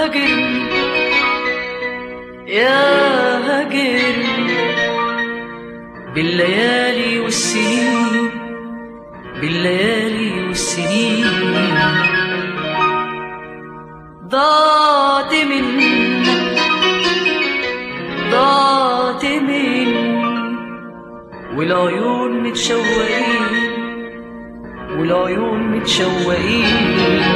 هاجرني يا هاجرني بالليالي والسنين، بالليالي والسنين. ضاعت مني ضاعت مني والعيون متشوقين، والعيون متشوقين.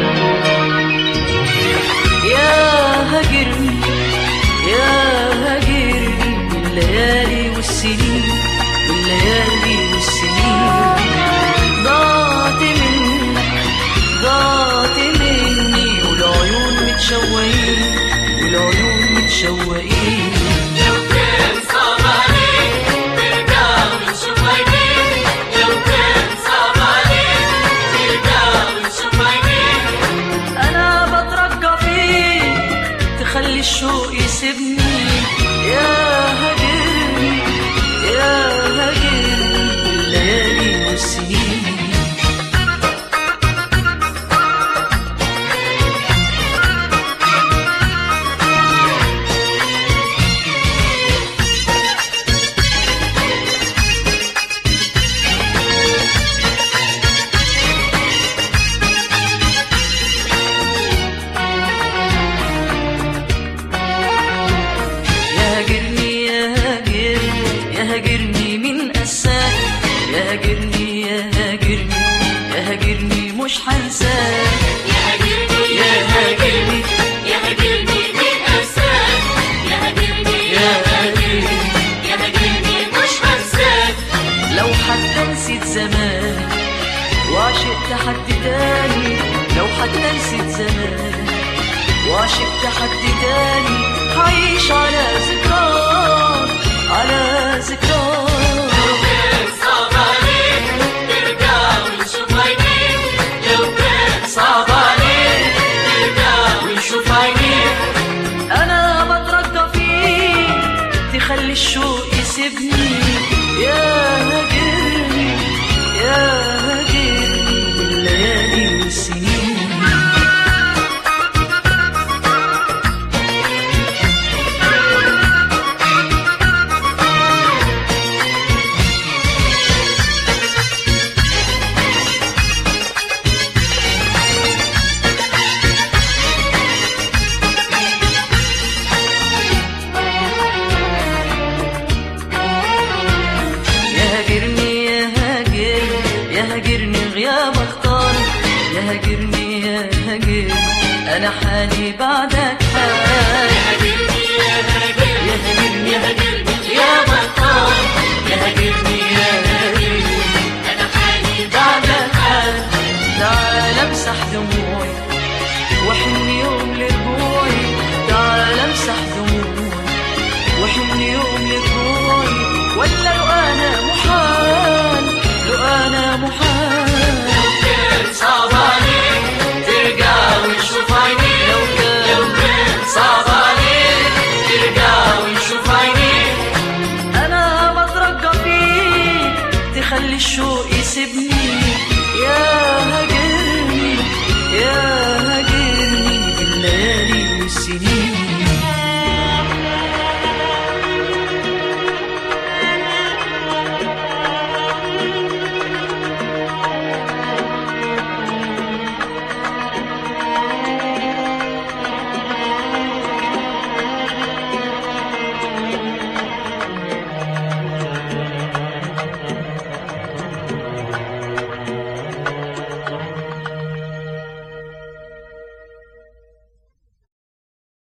يا هاجرني يا هاجرني بالليالي والسنين، بالليالي والسنين. ضاعت مني ضاعت مني والعيون متشوقين، والعيون متشوقين. لو كان صعب عليك ترجع ونشوف عينيك، لو كان صعب عليك ترجع ونشوف عينيك. أنا بترجى فيك تخلي الشوق يسيبني. يا هاجرني يا هاجرني بالليالي والسنين. هاجرني من قساك، يا هاجرني يا هاجرني يا هاجرني مش هنساك. يا هاجرني يا هاجرني يا هاجرني من قساك، يا هاجرني يا هاجرني يا هاجرني مش هنساك. لو حتى نسيت زمان وعشقت حد تاني، لو حتى نسيت زمان وعشقت حد تاني، هعيش على ذكرى على ذكرى. لو كان صعب عليك ترجع ونشوف عينيك، لو كان صعب عليك ترجع ونشوف عينيك. أنا بترجى فيك تخلي الشوق يسيبني. يا هاجرني يا هاجرني بالليالي والسنين. يا هاجرني غياب اختار، يا هاجرني يا هاجرني أنا حالي بعدك